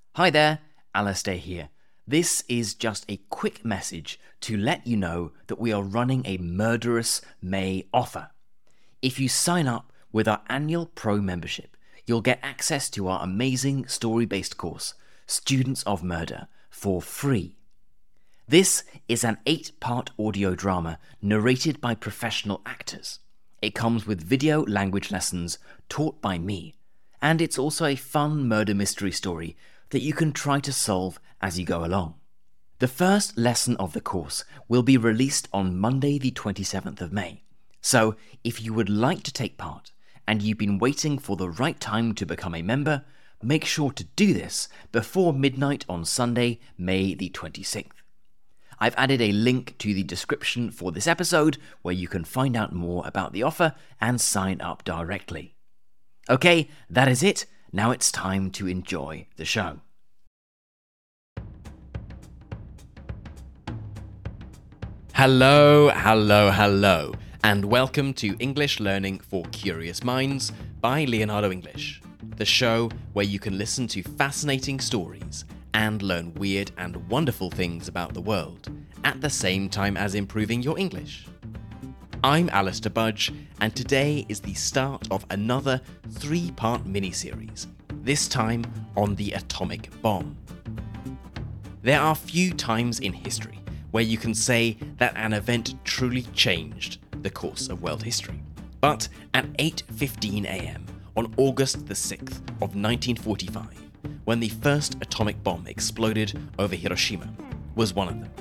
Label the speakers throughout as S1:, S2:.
S1: Hi there, Alastair here. This is just a quick message to let you know that we are running a Murderous May offer. If you sign up with our annual Pro membership, you'll get access to our amazing story-based course, Students of Murder, for free. This is an 8-part audio drama narrated by professional actors. It comes with video language lessons taught by me, and it's also a fun murder mystery story that you can try to solve as you go along. The first lesson of the course will be released on Monday the 27th of May. So if you would like to take part and you've been waiting for the right time to become a member, make sure to do this before midnight on Sunday, May the 26th. I've added a link to the description for this episode where you can find out more about the offer and sign up directly. Okay, that is it. Now it's time to enjoy the show.
S2: Hello, and welcome to English Learning for Curious Minds by Leonardo English, the show where you can listen to fascinating stories and learn weird and wonderful things about the world at the same time as improving your English. I'm Alistair Budge, and today is the start of another 3-part mini-series, this time on the atomic bomb. There are few times in history where you can say that an event truly changed the course of world history. But at 8:15 a.m. on August the 6th of 1945, when the first atomic bomb exploded over Hiroshima, was one of them.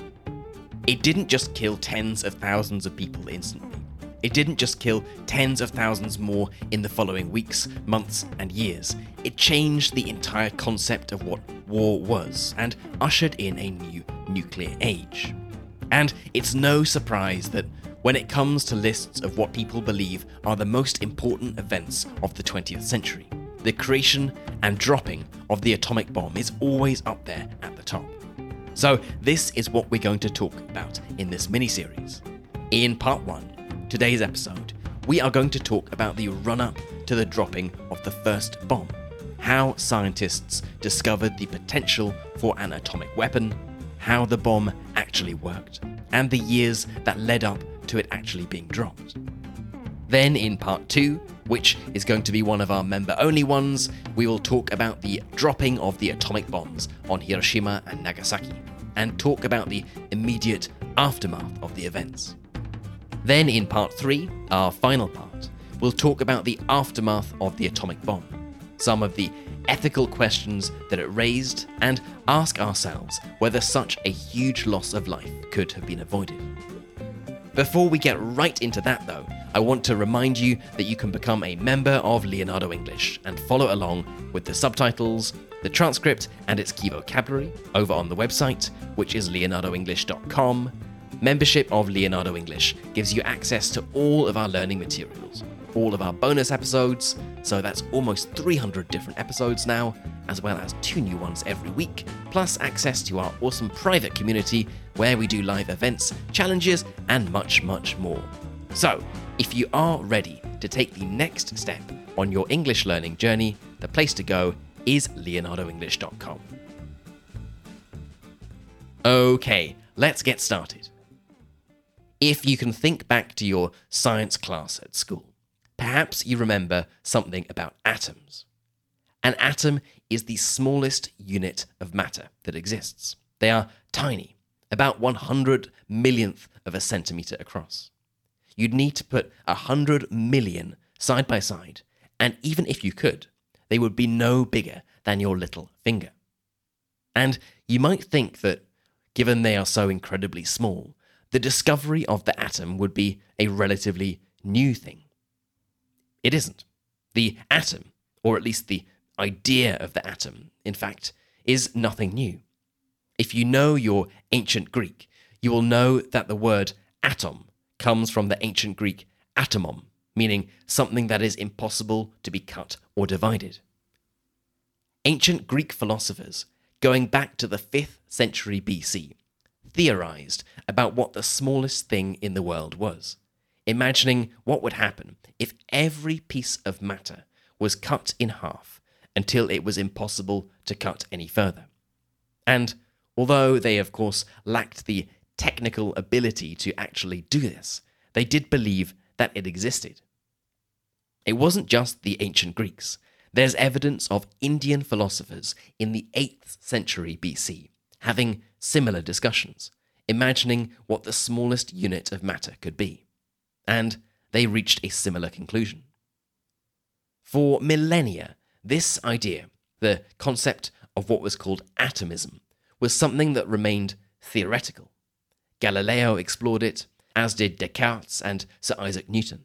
S2: It didn't just kill tens of thousands of people instantly. It didn't just kill tens of thousands more in the following weeks, months, and years. It changed the entire concept of what war was and ushered in a new nuclear age. And it's no surprise that when it comes to lists of what people believe are the most important events of the 20th century, the creation and dropping of the atomic bomb is always up there at the top. So this is what we're going to talk about in this mini-series. In part 1, today's episode, we are going to talk about the run-up to the dropping of the first bomb, how scientists discovered the potential for an atomic weapon, how the bomb actually worked, and the years that led up to it actually being dropped. Then in part 2, which is going to be one of our member-only ones, we will talk about the dropping of the atomic bombs on Hiroshima and Nagasaki, and talk about the immediate aftermath of the events. Then in part 3, our final part, we'll talk about the aftermath of the atomic bomb, some of the ethical questions that it raised, and ask ourselves whether such a huge loss of life could have been avoided. Before we get right into that though, I want to remind you that you can become a member of Leonardo English and follow along with the subtitles, the transcript and its key vocabulary over on the website, which is leonardoenglish.com. Membership of Leonardo English gives you access to all of our learning materials, all of our bonus episodes, so that's almost 300 different episodes now, as well as 2 new ones every week, plus access to our awesome private community where we do live events, challenges, and much, much more. So, if you are ready to take the next step on your English learning journey, the place to go is leonardoenglish.com. Okay, let's get started. If you can think back to your science class at school, perhaps you remember something about atoms. An atom is the smallest unit of matter that exists. They are tiny, about 100 millionth of a centimetre across. You'd need to put 100 million side by side, and even if you could, they would be no bigger than your little finger. And you might think that, given they are so incredibly small, the discovery of the atom would be a relatively new thing. It isn't. The atom, or at least the idea of the atom, in fact, is nothing new. If you know your ancient Greek, you will know that the word atom comes from the ancient Greek atomon, meaning something that is impossible to be cut or divided. Ancient Greek philosophers, going back to the 5th century BC, theorized about what the smallest thing in the world was, imagining what would happen if every piece of matter was cut in half until it was impossible to cut any further. And although they, of course, lacked the technical ability to actually do this, they did believe that it existed. It wasn't just the ancient Greeks. There's evidence of Indian philosophers in the 8th century BC having similar discussions, imagining what the smallest unit of matter could be. And they reached a similar conclusion. For millennia, this idea, the concept of what was called atomism, was something that remained theoretical. Galileo explored it, as did Descartes and Sir Isaac Newton.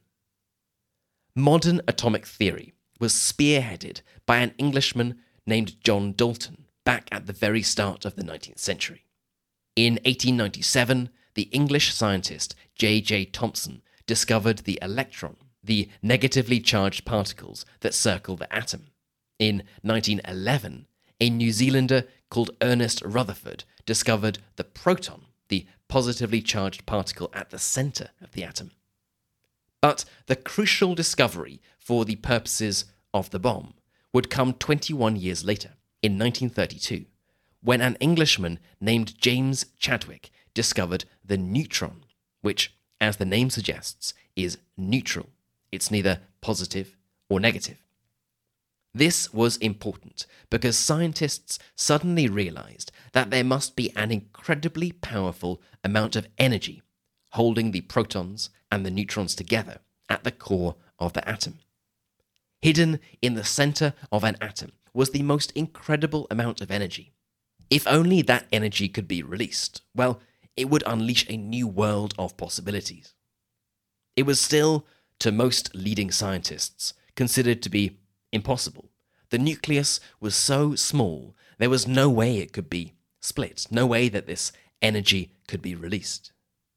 S2: Modern atomic theory was spearheaded by an Englishman named John Dalton back at the very start of the 19th century. In 1897, the English scientist J.J. Thomson discovered the electron, the negatively charged particles that circle the atom. In 1911, a New Zealander called Ernest Rutherford discovered the proton, the positively charged particle at the center of the atom. But the crucial discovery for the purposes of the bomb would come 21 years later, in 1932, when an Englishman named James Chadwick discovered the neutron, which, as the name suggests, is neutral. It's neither positive or negative. This was important because scientists suddenly realized that there must be an incredibly powerful amount of energy holding the protons and the neutrons together at the core of the atom. Hidden in the center of an atom was the most incredible amount of energy. If only that energy could be released, well, it would unleash a new world of possibilities. It was still, to most leading scientists, considered to be impossible. The nucleus was so small, there was no way it could be split, no way that this energy could be released.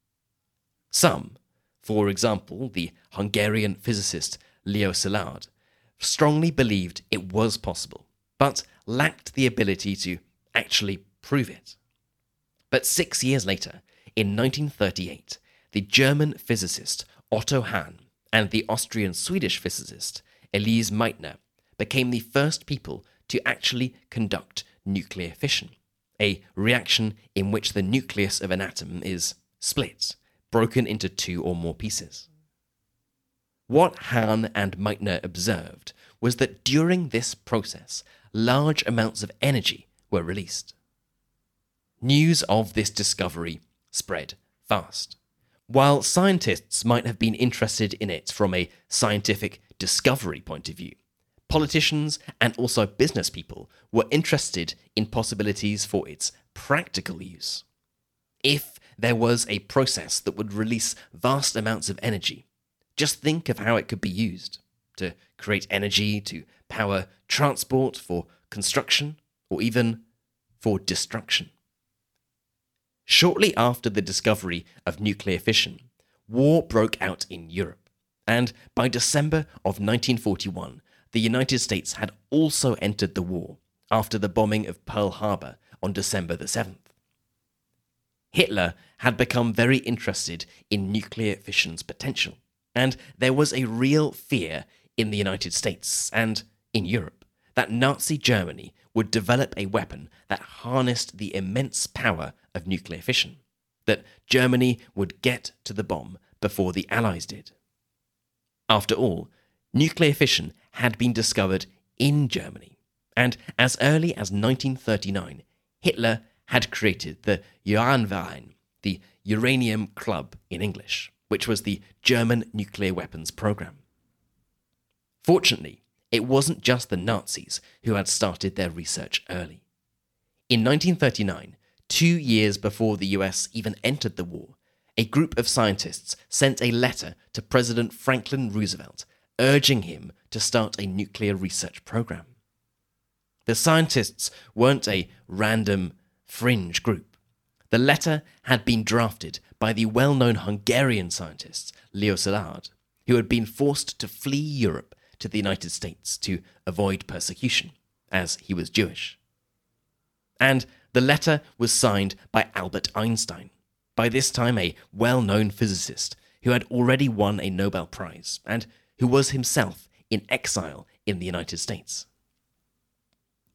S2: Some, for example, the Hungarian physicist Leo Szilard, strongly believed it was possible, but lacked the ability to actually prove it. But 6 years later, in 1938, the German physicist Otto Hahn and the Austrian-Swedish physicist Elise Meitner became the first people to actually conduct nuclear fission, a reaction in which the nucleus of an atom is split, broken into two or more pieces. What Hahn and Meitner observed was that during this process, large amounts of energy were released. News of this discovery spread fast. While scientists might have been interested in it from a scientific discovery point of view, politicians and also business people were interested in possibilities for its practical use. If there was a process that would release vast amounts of energy, just think of how it could be used to create energy to power transport, for construction, or even for destruction. Shortly after the discovery of nuclear fission, war broke out in Europe, and by December of 1941, the United States had also entered the war after the bombing of Pearl Harbor on December the 7th. Hitler had become very interested in nuclear fission's potential, and there was a real fear in the United States and in Europe that Nazi Germany would develop a weapon that harnessed the immense power of nuclear fission, that Germany would get to the bomb before the Allies did. After all, nuclear fission had been discovered in Germany, and as early as 1939, Hitler had created the Uranverein, the Uranium Club in English, which was the German nuclear weapons program. Fortunately, it wasn't just the Nazis who had started their research early. In 1939, 2 years before the US even entered the war, a group of scientists sent a letter to President Franklin Roosevelt urging him to start a nuclear research program. The scientists weren't a random fringe group. The letter had been drafted by the well-known Hungarian scientist Leo Szilard, who had been forced to flee Europe to the United States to avoid persecution, as he was Jewish. And the letter was signed by Albert Einstein, by this time a well-known physicist who had already won a Nobel Prize and who was himself in exile in the United States.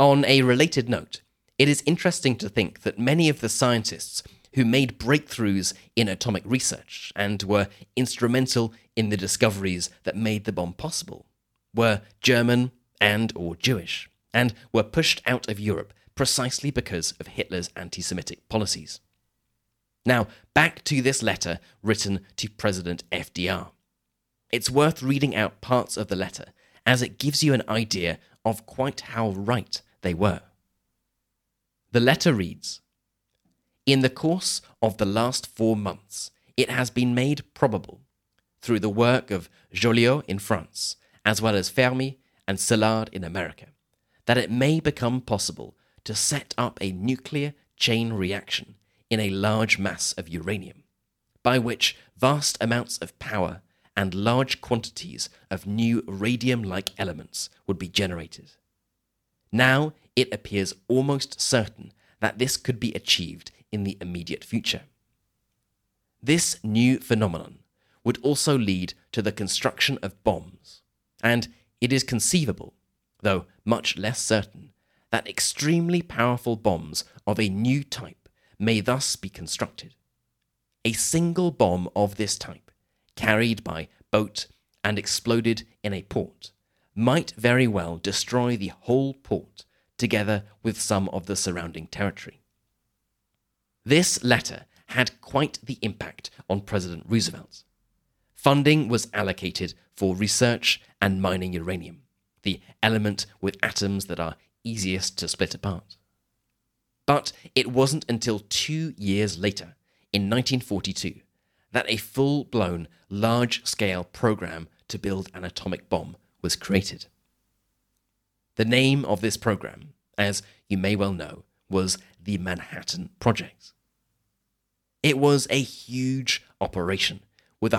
S2: On a related note, it is interesting to think that many of the scientists who made breakthroughs in atomic research and were instrumental in the discoveries that made the bomb possible were German and/or Jewish, and were pushed out of Europe precisely because of Hitler's anti-Semitic policies. Now, back to this letter written to President FDR. It's worth reading out parts of the letter, as it gives you an idea of quite how right they were. The letter reads, "In the course of the last 4 months, it has been made probable, through the work of Joliot in France, as well as Fermi and Szilard in America, that it may become possible to set up a nuclear chain reaction in a large mass of uranium, by which vast amounts of power and large quantities of new radium-like elements would be generated. Now it appears almost certain that this could be achieved in the immediate future. This new phenomenon would also lead to the construction of bombs, and it is conceivable, though much less certain, that extremely powerful bombs of a new type may thus be constructed. A single bomb of this type, carried by boat and exploded in a port, might very well destroy the whole port together with some of the surrounding territory." This letter had quite the impact on President Roosevelt. Funding was allocated for research and mining uranium, the element with atoms that are easiest to split apart. But it wasn't until 2 years later, in 1942, that a full-blown, large-scale program to build an atomic bomb was created. The name of this program, as you may well know, was the Manhattan Project. It was a huge operation, with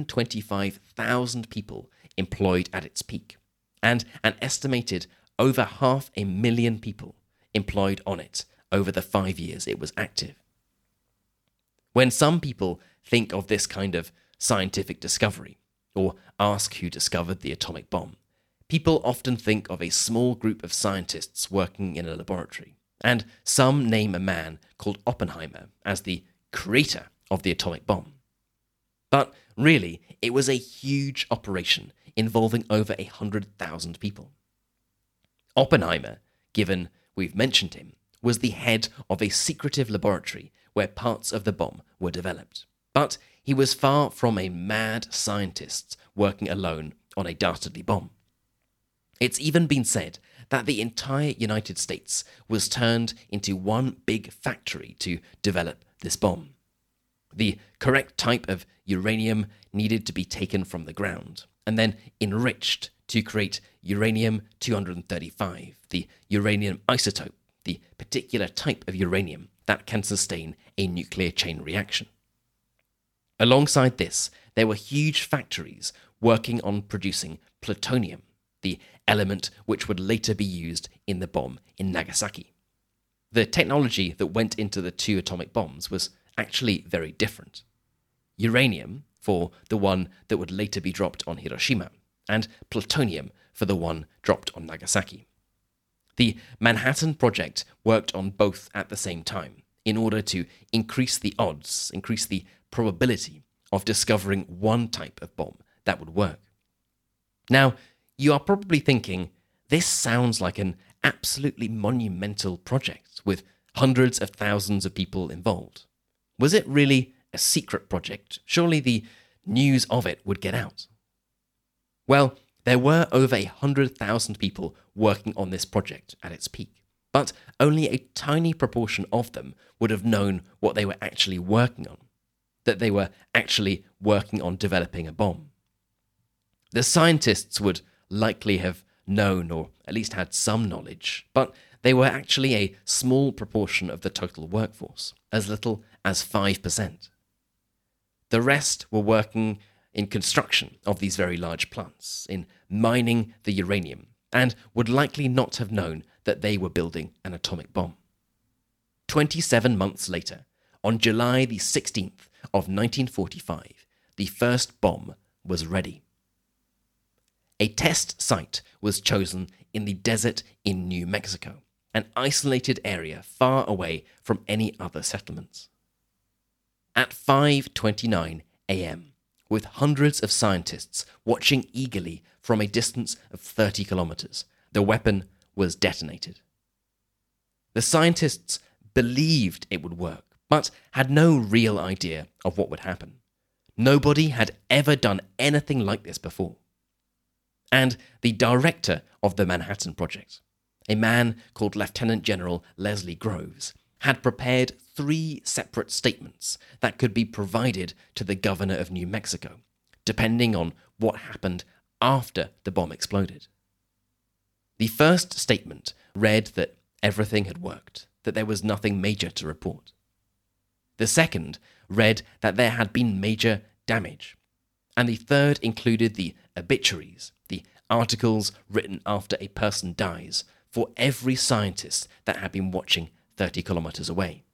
S2: 125,000 people employed at its peak, and an estimated over 500,000 people employed on it over the 5 years it was active. When some people think of this kind of scientific discovery, or ask who discovered the atomic bomb, people often think of a small group of scientists working in a laboratory, and some name a man called Oppenheimer as the creator of the atomic bomb. But really, it was a huge operation involving over 100,000 people. Oppenheimer, given we've mentioned him, was the head of a secretive laboratory where parts of the bomb were developed. But he was far from a mad scientist working alone on a dastardly bomb. It's even been said that the entire United States was turned into one big factory to develop this bomb. The correct type of uranium needed to be taken from the ground and then enriched to create uranium-235, the uranium isotope, the particular type of uranium that can sustain a nuclear chain reaction. Alongside this, there were huge factories working on producing plutonium, the element which would later be used in the bomb in Nagasaki. The technology that went into the 2 atomic bombs was actually very different. Uranium for the one that would later be dropped on Hiroshima, and plutonium for the one dropped on Nagasaki. The Manhattan Project worked on both at the same time in order to increase the odds, increase the probability of discovering one type of bomb that would work. Now, you are probably thinking, this sounds like an absolutely monumental project with hundreds of thousands of people involved. Was it really a secret project? Surely the news of it would get out. Well, there were over 100,000 people working on this project at its peak, but only a tiny proportion of them would have known what they were actually working on, that they were actually working on developing a bomb. The scientists would likely have known, or at least had some knowledge, but they were actually a small proportion of the total workforce, as little as 5%. The rest were working in construction of these very large plants, in mining the uranium, and would likely not have known that they were building an atomic bomb. 27 months later, on July the 16th of 1945, the first bomb was ready. A test site was chosen in the desert in New Mexico, an isolated area far away from any other settlements. At 5:29 a.m., with hundreds of scientists watching eagerly from a distance of 30 kilometers, the weapon was detonated. The scientists believed it would work, but had no real idea of what would happen. Nobody had ever done anything like this before. And the director of the Manhattan Project, a man called Lieutenant General Leslie Groves, had prepared 3 separate statements that could be provided to the governor of New Mexico, depending on what happened after the bomb exploded. The first statement read that everything had worked, that there was nothing major to report. The second read that there had been major damage. And the third included the obituaries, the articles written after a person dies, for every scientist that had been watching 30 kilometers away.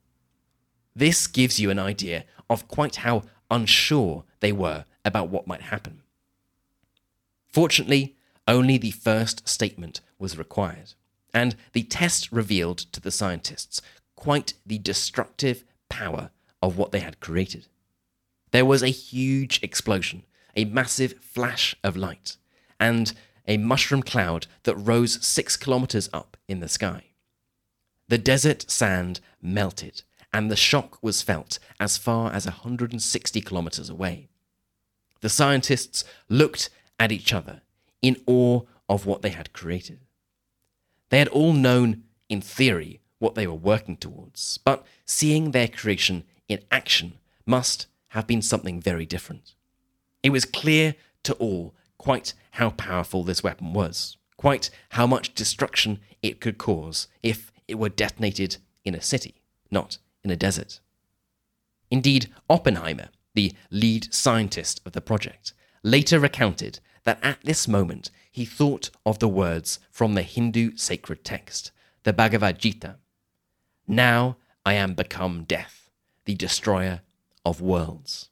S2: This gives you an idea of quite how unsure they were about what might happen. Fortunately, only the first statement was required, and the test revealed to the scientists quite the destructive power of what they had created. There was a huge explosion, a massive flash of light, and a mushroom cloud that rose 6 kilometers up in the sky. The desert sand melted, and the shock was felt as far as 160 kilometers away. The scientists looked at each other in awe of what they had created. They had all known, in theory, what they were working towards, but seeing their creation in action must have been something very different. It was clear to all quite how powerful this weapon was, quite how much destruction it could cause if it were detonated in a city, not in a desert. Indeed, Oppenheimer, the lead scientist of the project, later recounted that at this moment he thought of the words from the Hindu sacred text, the Bhagavad Gita. "Now I am become death, the destroyer of worlds."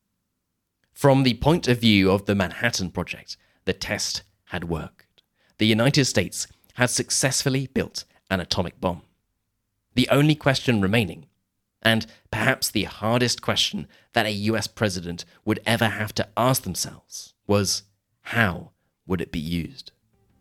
S2: From the point of view of the Manhattan Project, the test had worked. The United States had successfully built an atomic bomb. The only question remaining, and perhaps the hardest question that a US president would ever have to ask themselves, was how would it be used?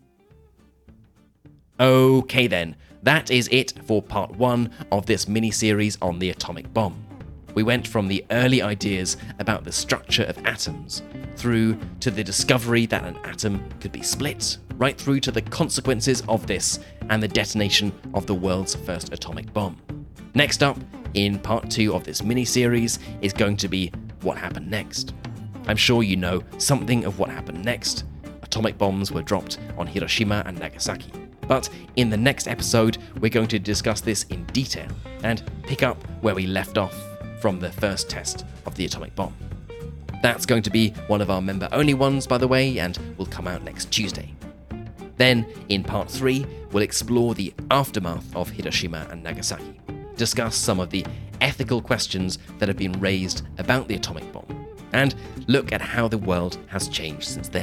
S2: Okay then, that is it for part 1 of this mini-series on the atomic bomb. We went from the early ideas about the structure of atoms, through to the discovery that an atom could be split, right through to the consequences of this and the detonation of the world's first atomic bomb. Next up, in part 2 of this mini-series, is going to be what happened next. I'm sure you know something of what happened next. Atomic bombs were dropped on Hiroshima and Nagasaki. But in the next episode, we're going to discuss this in detail and pick up where we left off from the first test of the atomic bomb. That's going to be one of our member-only ones, by the way, and will come out next Tuesday. Then, in part 3, we'll explore the aftermath of Hiroshima and Nagasaki, discuss some of the ethical questions that have been raised about the atomic bomb, and look at how the world has changed since then.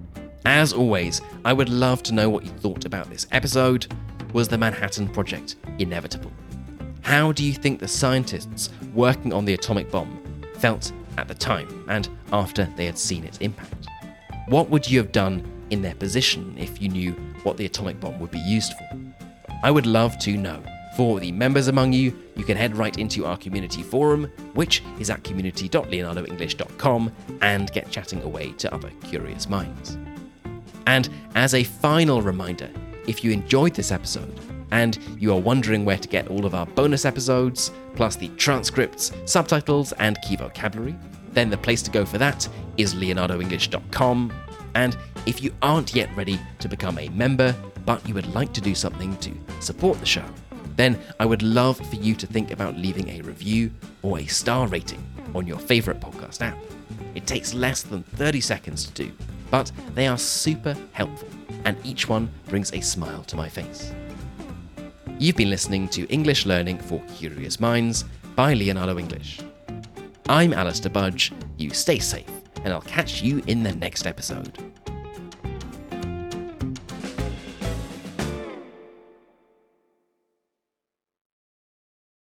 S2: As always, I would love to know what you thought about this episode. Was the Manhattan Project inevitable? How do you think the scientists working on the atomic bomb felt at the time and after they had seen its impact? What would you have done in their position if you knew what the atomic bomb would be used for? I would love to know. For the members among you, you can head right into our community forum, which is at community.leonardoenglish.com, and get chatting away to other curious minds. And as a final reminder, if you enjoyed this episode and you are wondering where to get all of our bonus episodes, plus the transcripts, subtitles, and key vocabulary, then the place to go for that is leonardoenglish.com. And if you aren't yet ready to become a member, but you would like to do something to support the show, then I would love for you to think about leaving a review or a star rating on your favorite podcast app. It takes less than 30 seconds to do, but they are super helpful, and each one brings a smile to my face. You've been listening to English Learning for Curious Minds by Leonardo English. I'm Alistair Budge, you stay safe, and I'll catch you in the next episode.